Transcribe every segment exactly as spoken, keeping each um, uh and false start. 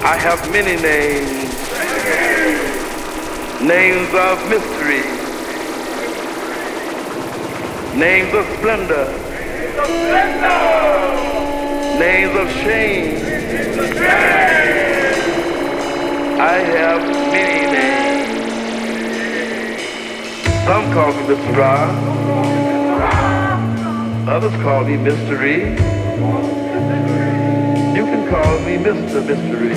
I have many names, names of mystery, names of splendor, names of shame. I have many names. Some call me Mister Ra, others call me Mystery. You can call me Mister Mystery.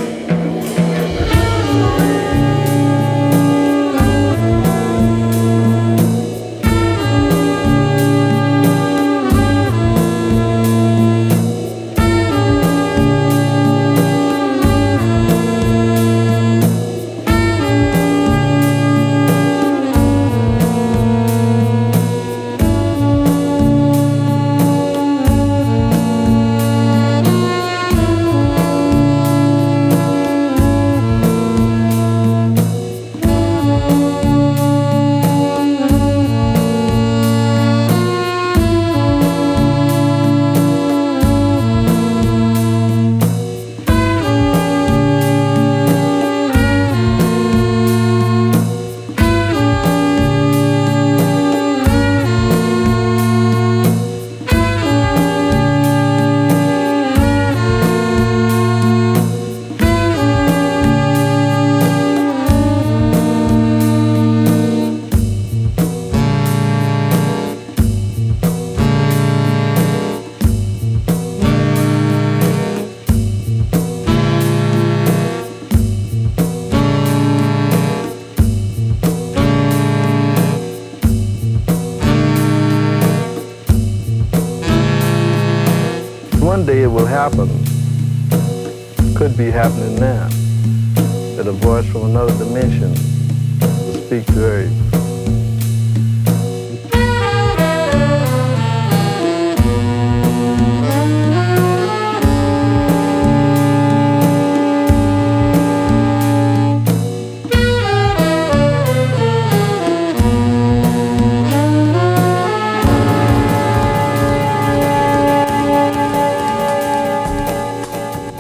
One day it will happen, could be happening now, that a voice from another dimension will speak to Earth.